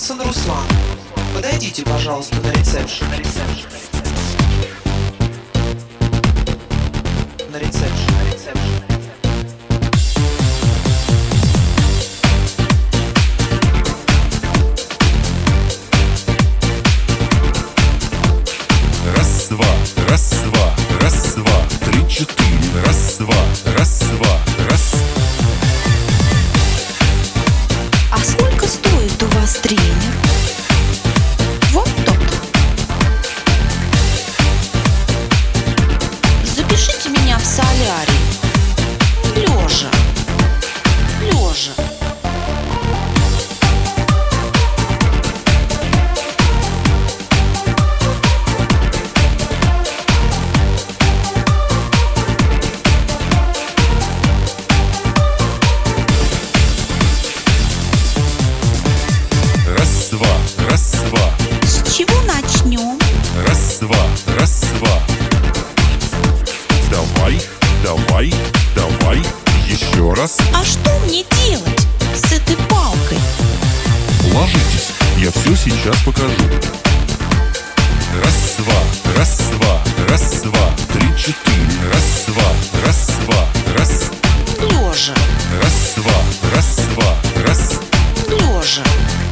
Янсен Руслан, подойдите, пожалуйста, на ресепшн. На ресепшн. Раз, два, раз, два, раз, два, три, четыре. Раз, два, раз, два, раз. А сколько стоит у вас тренер? Вот тот. Запишите меня в солярий. Лежа. Лежа. Раз, два, раз, два, С чего начнем? раз, два, раз, два. Давай, давай, давай, еще раз. А что мне делать с этой палкой? Ложитесь, я все сейчас покажу. Раз, два, раз, два, раз, два, три, четыре. Раз, два, раз, два, раз. Лежа. Раз, два, раз, два, раз. Лежа.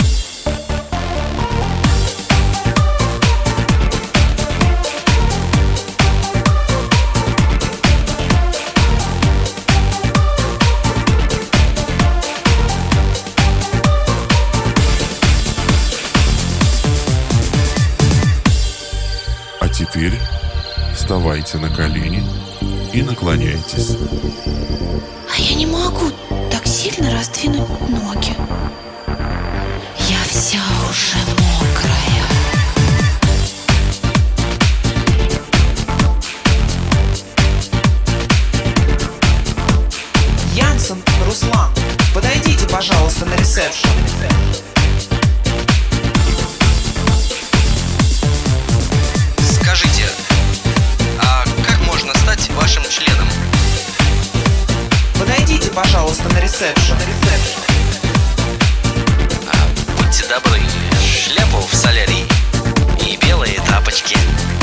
А теперь вставайте на колени и наклоняйтесь. А я не могу так сильно раздвинуть ноги. Я вся уже мокрая. Янсен Руслан, подойдите, пожалуйста, на ресепшн. Скажите, а как можно стать вашим членом? Подойдите, пожалуйста, на ресепшн. Будьте добры, шляпу в солярий и белые тапочки.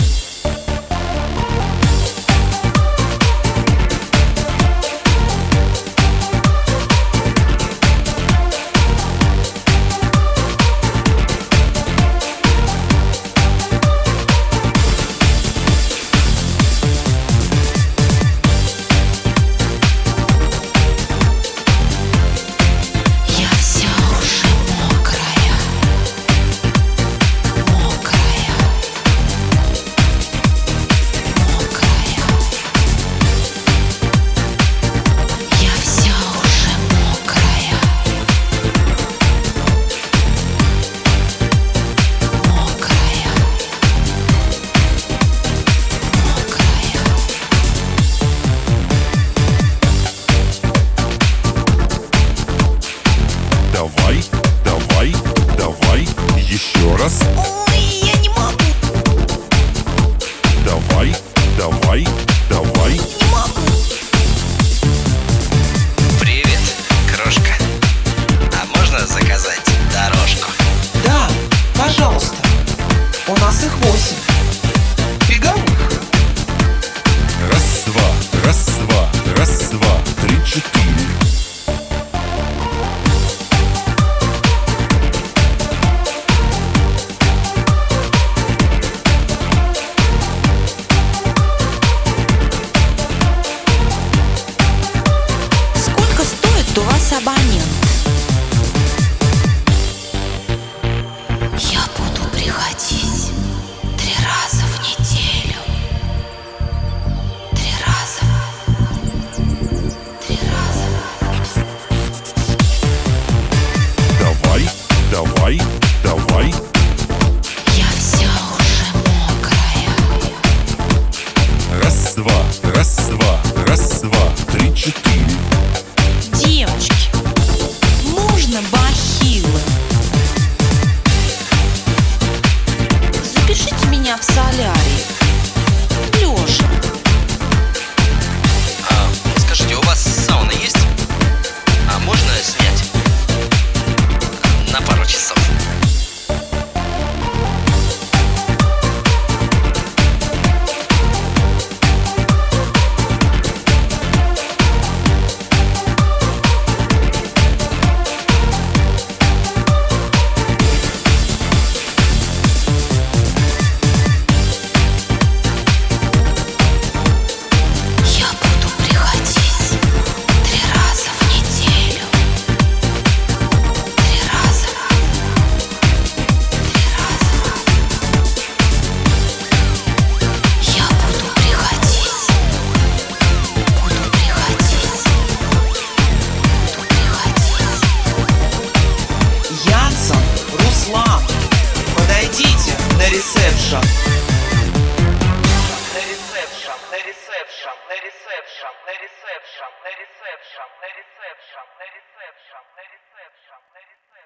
Я вся уже мокрая. Мокрая. Мокрая. Я вся уже мокрая. Мокрая. Мокрая. Давай, давай, давай, еще раз. Ой, я не могу. Давай, давай, давай. Не могу. Привет, крошка. А можно заказать дорожку? Да, пожалуйста. У нас их 8. Беговых. Раз, два, раз, два, раз, два, три, четыре. Сколько стоит у вас абонент? Я буду приходить 3 раза в неделю. 3 раза. 3 раза. Давай, давай, давай. Я вся уже мокрая. Раз, два, раз, два, раз, два, три, четыре. Девочки, на ресепшн. На ресепшн.